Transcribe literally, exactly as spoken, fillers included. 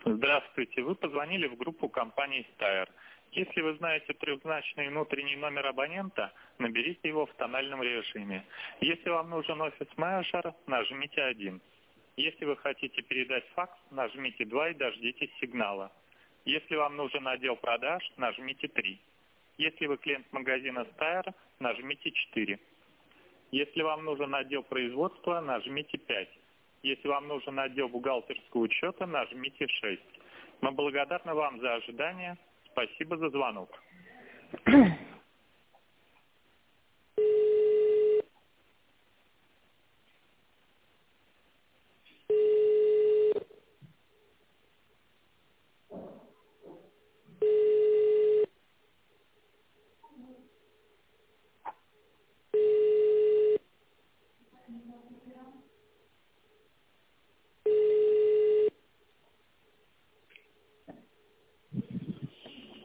Здравствуйте, вы позвонили в группу компании Steyr. Если вы знаете трехзначный внутренний номер абонента, наберите его в тональном режиме. Если вам нужен офис-менеджер, нажмите один. Если вы хотите передать факс, нажмите два и дождитесь сигнала. Если вам нужен отдел продаж, нажмите три. Если вы клиент магазина Steyr, нажмите четыре. Если вам нужен отдел производства, нажмите пять. Если вам нужен отдел бухгалтерского учета, нажмите шесть. Мы благодарны вам за ожидание. Спасибо за звонок.